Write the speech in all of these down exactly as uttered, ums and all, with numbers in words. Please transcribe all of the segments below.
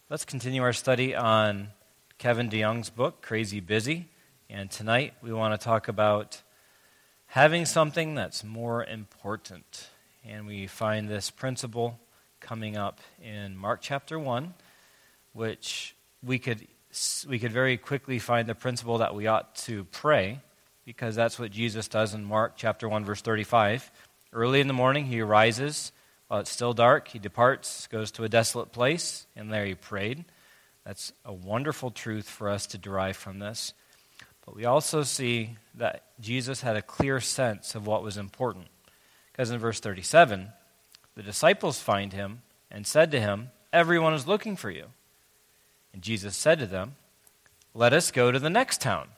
Let's continue our study on Kevin DeYoung's book, Crazy Busy. And tonight we want to talk about having something that's more important. And we find this principle coming up in Mark chapter one, which we could we could very quickly find the principle that we ought to pray, because that's what Jesus does in Mark chapter one, verse thirty-five. Early in the morning he arises. While it's still dark, he departs, goes to a desolate place, and there he prayed. That's a wonderful truth for us to derive from this. But we also see that Jesus had a clear sense of what was important. Because in verse thirty-seven, the disciples find him and said to him, "Everyone is looking for you." And Jesus said to them, "Let us go to the next town."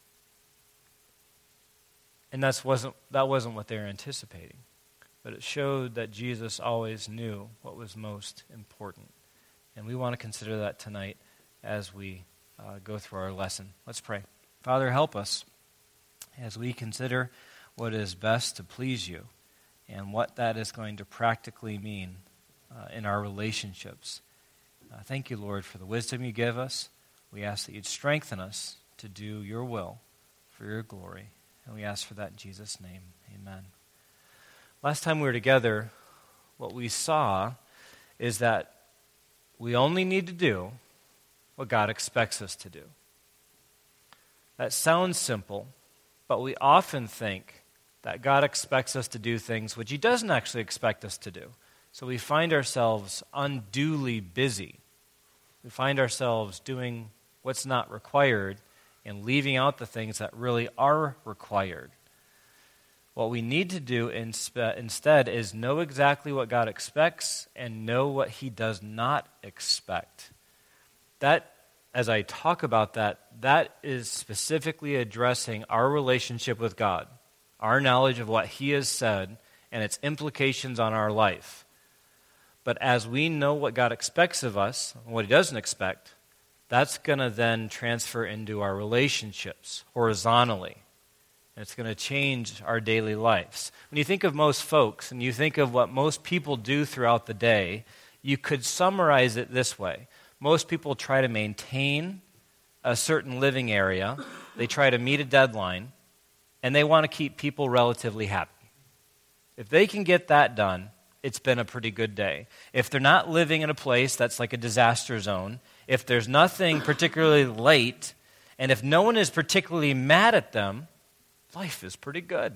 And that's wasn't, that wasn't what they were anticipating. But it showed that Jesus always knew what was most important. And we want to consider that tonight as we uh, go through our lesson. Let's pray. Father, help us as we consider what is best to please you and what that is going to practically mean uh, in our relationships. Uh, thank you, Lord, for the wisdom you give us. We ask that you'd strengthen us to do your will for your glory. And we ask for that in Jesus' name. Amen. Last time we were together, what we saw is that we only need to do what God expects us to do. That sounds simple, but we often think that God expects us to do things which he doesn't actually expect us to do. So we find ourselves unduly busy. We find ourselves doing what's not required and leaving out the things that really are required. What we need to do inspe- instead is know exactly what God expects and know what he does not expect. That, as I talk about that, that is specifically addressing our relationship with God, our knowledge of what he has said and its implications on our life. But as we know what God expects of us and what he doesn't expect, that's going to then transfer into our relationships horizontally. It's going to change our daily lives. When you think of most folks and you think of what most people do throughout the day, you could summarize it this way. Most people try to maintain a certain living area. They try to meet a deadline, and they want to keep people relatively happy. If they can get that done, it's been a pretty good day. If they're not living in a place that's like a disaster zone, if there's nothing particularly late, and if no one is particularly mad at them, life is pretty good.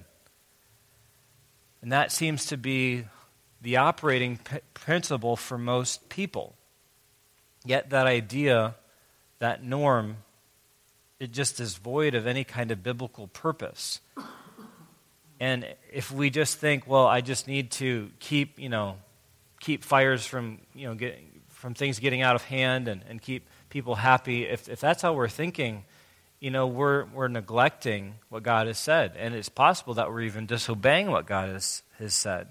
And that seems to be the operating p- principle for most people. Yet that idea, that norm, it just is void of any kind of biblical purpose. And if we just think, well, I just need to keep, you know, keep fires from, you know, getting, from things getting out of hand and, and keep people happy, if if that's how we're thinking, you know, we're we're neglecting what God has said. And it's possible that we're even disobeying what God has, has said.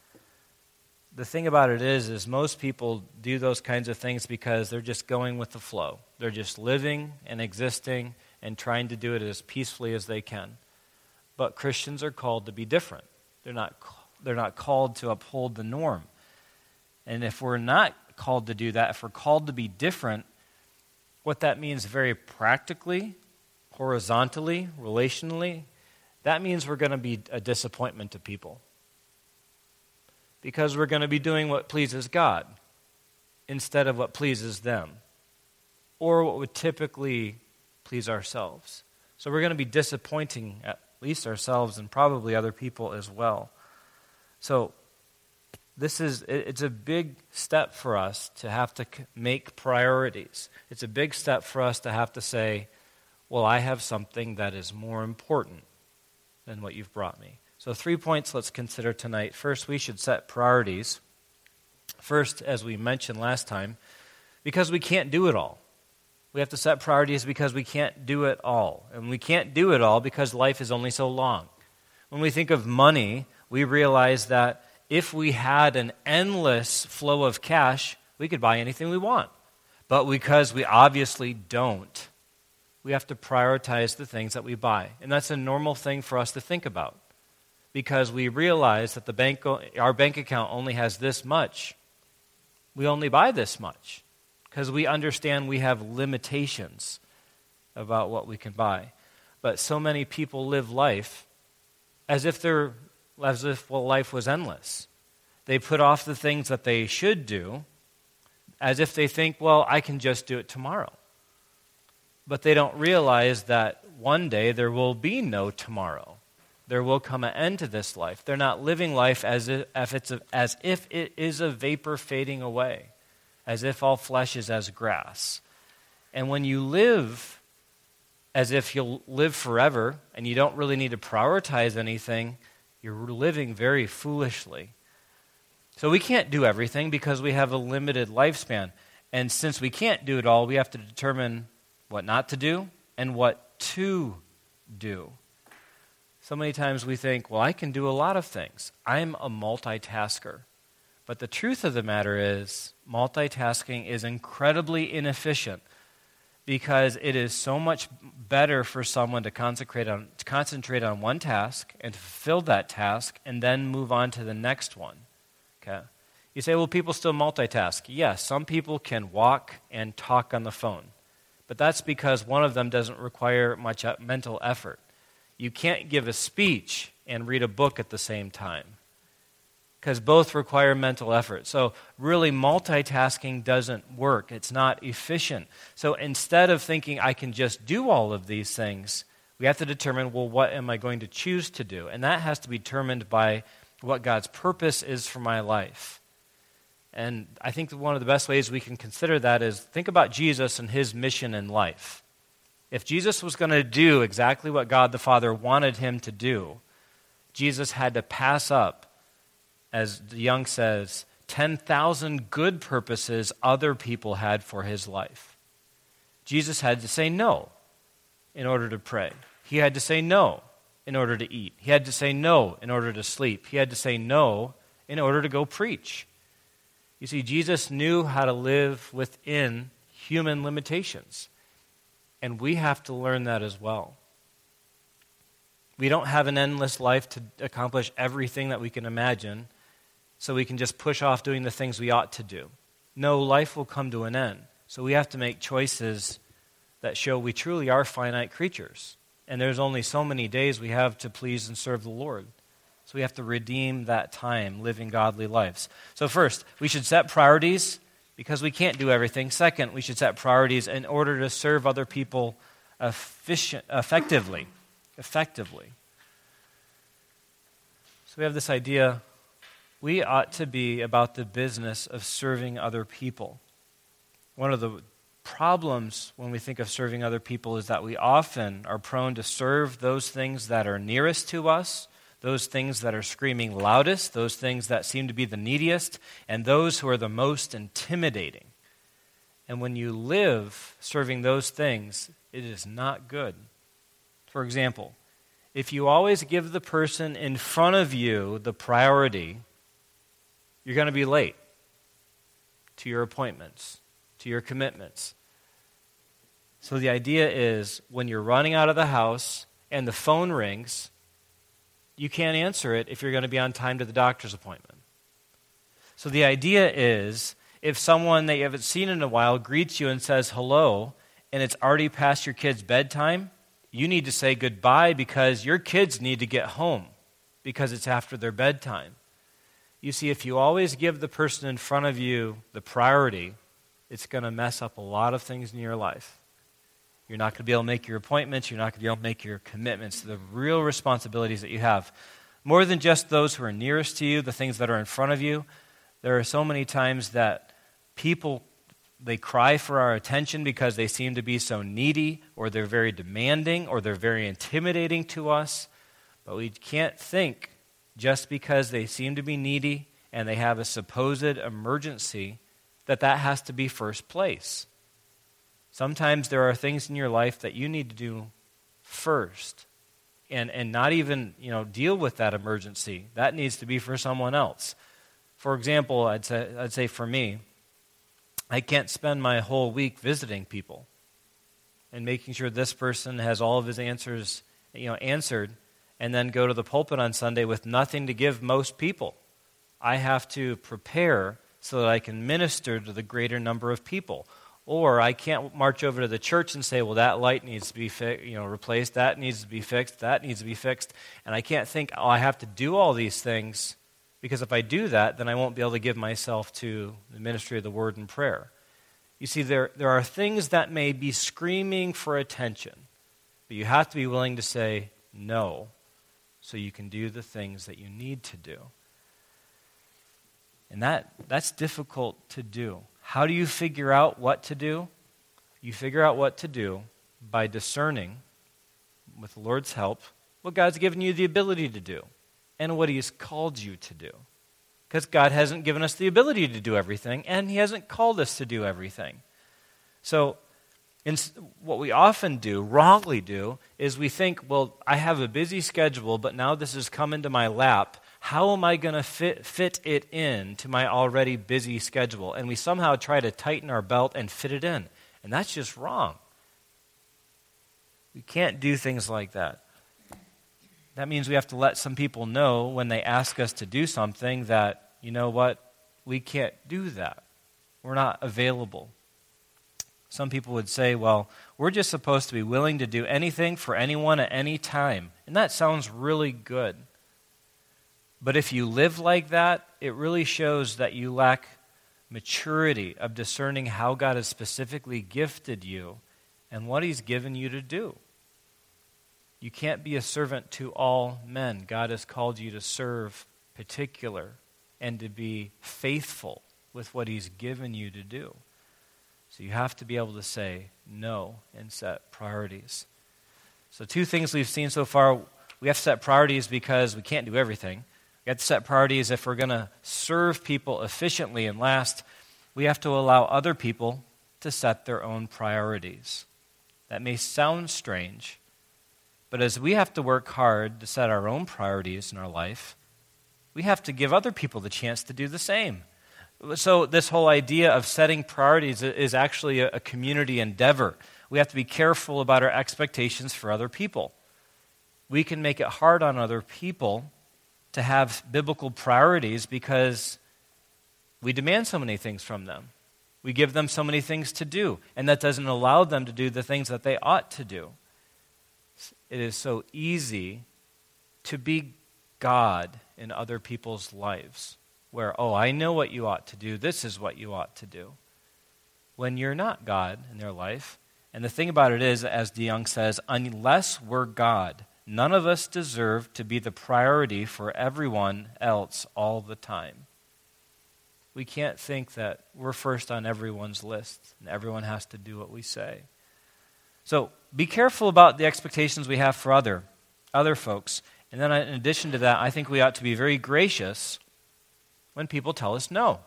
The thing about it is, is most people do those kinds of things because they're just going with the flow. They're just living and existing and trying to do it as peacefully as they can. But Christians are called to be different. They're not they're not called to uphold the norm. And if we're not called to do that, if we're called to be different, what that means very practically, horizontally, relationally, that means we're going to be a disappointment to people. Because we're going to be doing what pleases God instead of what pleases them, or what would typically please ourselves. So we're going to be disappointing at least ourselves and probably other people as well. So this is, it's a big step for us to have to make priorities. It's a big step for us to have to say, well, I have something that is more important than what you've brought me. So three points let's consider tonight. First, we should set priorities. First, as we mentioned last time, because we can't do it all. We have to set priorities because we can't do it all. And we can't do it all because life is only so long. When we think of money, we realize that if we had an endless flow of cash, we could buy anything we want. But because we obviously don't, we have to prioritize the things that we buy. And that's a normal thing for us to think about. Because we realize that the bank, our bank account only has this much. We only buy this much. because we understand we have limitations about what we can buy. But so many people live life as if they're as if well, life was endless. They put off the things that they should do as if they think, well, I can just do it tomorrow. But they don't realize that one day there will be no tomorrow. There will come an end to this life. They're not living life as if, if it's a, as if it is a vapor fading away, as if all flesh is as grass. And when you live as if you'll live forever and you don't really need to prioritize anything, you're living very foolishly. So we can't do everything because we have a limited lifespan. And since we can't do it all, we have to determine what not to do and what to do. So many times we think, well, I can do a lot of things. I'm a multitasker. But the truth of the matter is, multitasking is incredibly inefficient because it is so much better for someone to concentrate on, to concentrate on one task and to fulfill that task and then move on to the next one. Okay? You say, well, people still multitask. Yes, some people can walk and talk on the phone. But that's because one of them doesn't require much mental effort. You can't give a speech and read a book at the same time because both require mental effort. So really multitasking doesn't work. It's not efficient. So instead of thinking I can just do all of these things, we have to determine, well, what am I going to choose to do? And that has to be determined by what God's purpose is for my life. And I think that one of the best ways we can consider that is think about Jesus and his mission in life. If Jesus was going to do exactly what God the Father wanted him to do, Jesus had to pass up, as Young says, ten thousand good purposes other people had for his life. Jesus had to say no in order to pray. He had to say no in order to eat. He had to say no in order to sleep. He had to say no in order to go preach. You see, Jesus knew how to live within human limitations. And we have to learn that as well. We don't have an endless life to accomplish everything that we can imagine, so we can just push off doing the things we ought to do. No, life will come to an end. So we have to make choices that show we truly are finite creatures. And there's only so many days we have to please and serve the Lord. So we have to redeem that time living godly lives. So first, we should set priorities because we can't do everything. Second, we should set priorities in order to serve other people efficient, effectively. Effectively. So we have this idea, we ought to be about the business of serving other people. One of the problems when we think of serving other people is that we often are prone to serve those things that are nearest to us, those things that are screaming loudest, those things that seem to be the neediest, and those who are the most intimidating. And when you live serving those things, it is not good. For example, if you always give the person in front of you the priority, you're going to be late to your appointments, to your commitments. So the idea is when you're running out of the house and the phone rings, you can't answer it if you're going to be on time to the doctor's appointment. So the idea is, if someone that you haven't seen in a while greets you and says hello, and it's already past your kid's bedtime, you need to say goodbye because your kids need to get home because it's after their bedtime. You see, if you always give the person in front of you the priority, it's going to mess up a lot of things in your life. You're not going to be able to make your appointments. You're not going to be able to make your commitments to the real responsibilities that you have. More than just those who are nearest to you, the things that are in front of you, there are so many times that people, they cry for our attention because they seem to be so needy, or they're very demanding, or they're very intimidating to us. But we can't think just because they seem to be needy and they have a supposed emergency that that has to be first place. Sometimes there are things in your life that you need to do first and, and not even, you know, deal with that emergency. That needs to be for someone else. For example, I'd say, I'd say for me, I can't spend my whole week visiting people and making sure this person has all of his answers, you know, answered, and then go to the pulpit on Sunday with nothing to give most people. I have to prepare so that I can minister to the greater number of people. Or I can't march over to the church and say, well, that light needs to be fi- you know, replaced, that needs to be fixed, that needs to be fixed. And I can't think, oh, I have to do all these things, because if I do that, then I won't be able to give myself to the ministry of the word and prayer. You see, there, there are things that may be screaming for attention, but you have to be willing to say no so you can do the things that you need to do. And that that's difficult to do. How do you figure out what to do? You figure out what to do by discerning, with the Lord's help, what God's given you the ability to do and what He has called you to do. Because God hasn't given us the ability to do everything, and He hasn't called us to do everything. So in, what we often do, wrongly do, is we think, well, I have a busy schedule, but now this has come into my lap. How am I going to fit, fit it in to my already busy schedule? And we somehow try to tighten our belt and fit it in. And that's just wrong. We can't do things like that. That means we have to let some people know when they ask us to do something that, you know what, we can't do that. We're not available. Some people would say, well, we're just supposed to be willing to do anything for anyone at any time. And that sounds really good. But if you live like that, it really shows that you lack maturity of discerning how God has specifically gifted you and what He's given you to do. You can't be a servant to all men. God has called you to serve particular and to be faithful with what He's given you to do. So you have to be able to say no and set priorities. So two things we've seen so far. We have to set priorities because we can't do everything. We have to set priorities if we're going to serve people efficiently. And last, we have to allow other people to set their own priorities. That may sound strange, but as we have to work hard to set our own priorities in our life, we have to give other people the chance to do the same. So this whole idea of setting priorities is actually a community endeavor. We have to be careful about our expectations for other people. We can make it hard on other people to have biblical priorities because we demand so many things from them. We give them so many things to do, and that doesn't allow them to do the things that they ought to do. It is so easy to be God in other people's lives, where, oh, I know what you ought to do, this is what you ought to do, when you're not God in their life. And the thing about it is, as DeYoung says, unless we're God, none of us deserve to be the priority for everyone else all the time. We can't think that we're first on everyone's list and everyone has to do what we say. So be careful about the expectations we have for other, other folks. And then in addition to that, I think we ought to be very gracious when people tell us no.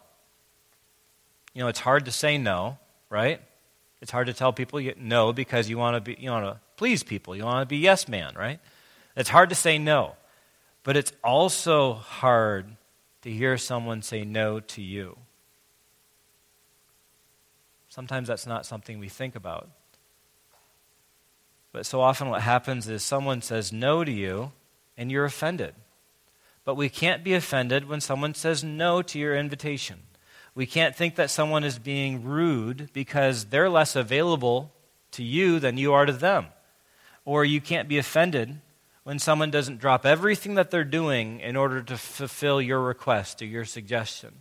You know, it's hard to say no, right? It's hard to tell people no because you want to be, you want to please people. You want to be yes man, right? It's hard to say no. But it's also hard to hear someone say no to you. Sometimes that's not something we think about. But so often what happens is someone says no to you and you're offended. But we can't be offended when someone says no to your invitation. We can't think that someone is being rude because they're less available to you than you are to them. Or you can't be offended when someone doesn't drop everything that they're doing in order to fulfill your request or your suggestion.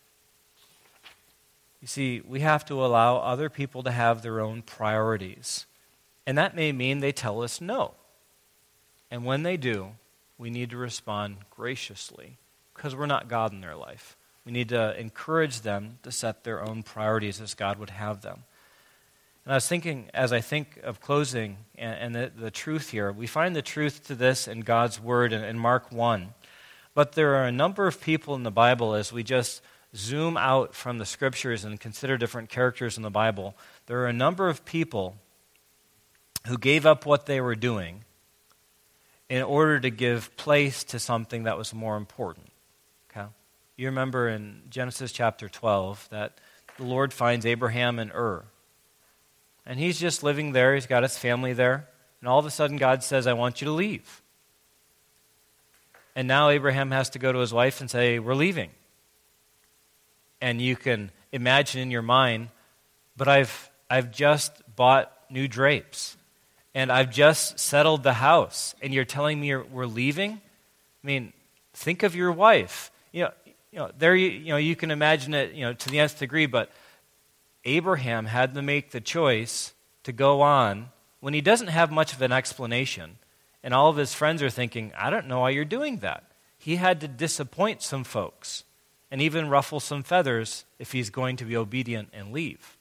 You see, we have to allow other people to have their own priorities. And that may mean they tell us no. And when they do, we need to respond graciously because we're not God in their life. We need to encourage them to set their own priorities as God would have them. And I was thinking, as I think of closing and, and the, the truth here, we find the truth to this in God's Word in, in Mark one. But there are a number of people in the Bible, as we just zoom out from the Scriptures and consider different characters in the Bible, there are a number of people who gave up what they were doing in order to give place to something that was more important. Okay? You remember in Genesis chapter twelve that the Lord finds Abraham in Ur. And he's just living there. He's got his family there. And all of a sudden God says, I want you to leave. And now Abraham has to go to his wife and say, we're leaving. And you can imagine in your mind but I've I've just bought new drapes, and I've just settled the house, and you're telling me you're, we're leaving? I mean, think of your wife. You know, you know, there you, you know you can imagine it, you know, to the nth degree. But Abraham had to make the choice to go on when he doesn't have much of an explanation, and all of his friends are thinking, "I don't know why you're doing that." He had to disappoint some folks, and even ruffle some feathers if he's going to be obedient and leave.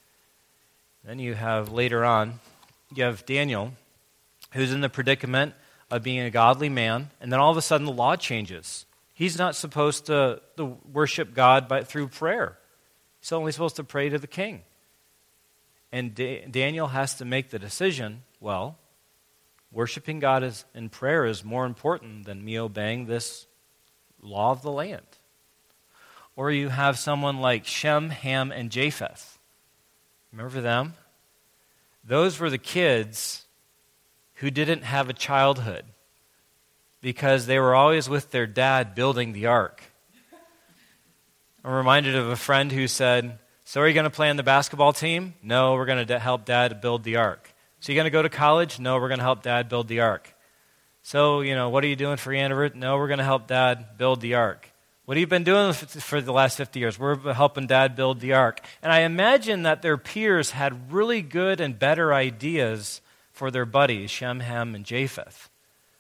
Then you have later on, you have Daniel, who's in the predicament of being a godly man, and then all of a sudden the law changes. He's not supposed to, to worship God by, through prayer. He's only supposed to pray to the king. And da- Daniel has to make the decision, well, worshiping God is, in prayer is more important than me obeying this law of the land. Or you have someone like Shem, Ham, and Japheth. Remember them? Those were the kids who didn't have a childhood because they were always with their dad building the ark. I'm reminded of a friend who said, "So are you going to play on the basketball team?" "No, we're going to help dad build the ark." "So you're going to go to college?" "No, we're going to help dad build the ark." "So, you know, what are you doing for your anniversary?" "No, we're going to help dad build the ark." "What have you been doing for the last fifty years?" "We're helping dad build the ark." And I imagine that their peers had really good and better ideas for their buddies, Shem, Ham, and Japheth.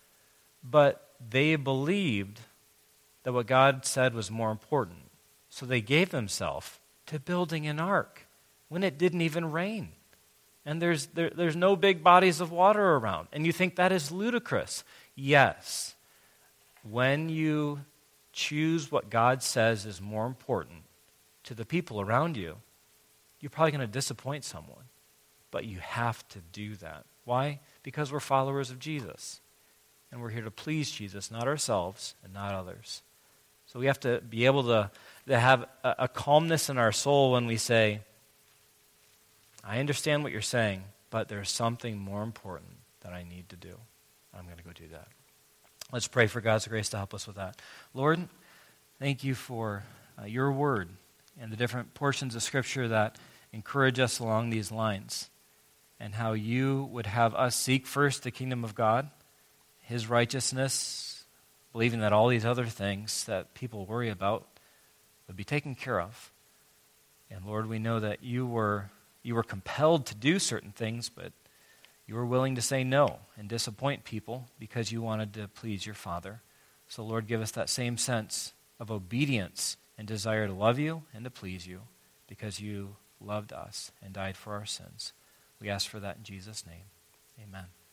But they believed that what God said was more important. So they gave themselves to building an ark when it didn't even rain. And there's there, there's no big bodies of water around. And you think that is ludicrous. Yes. When you choose what God says is more important to the people around you, you're probably going to disappoint someone. But you have to do that. Why? Because we're followers of Jesus. And we're here to please Jesus, not ourselves and not others. So we have to be able to, to have a, a calmness in our soul when we say, I understand what you're saying, but there's something more important that I need to do. I'm going to go do that. Let's pray for God's grace to help us with that. Lord, thank you for uh, your word and the different portions of Scripture that encourage us along these lines, and how you would have us seek first the kingdom of God, his righteousness, believing that all these other things that people worry about would be taken care of. And Lord, we know that you were you were compelled to do certain things, but you were willing to say no and disappoint people because you wanted to please your Father. So Lord, give us that same sense of obedience and desire to love you and to please you because you loved us and died for our sins. We ask for that in Jesus' name. Amen.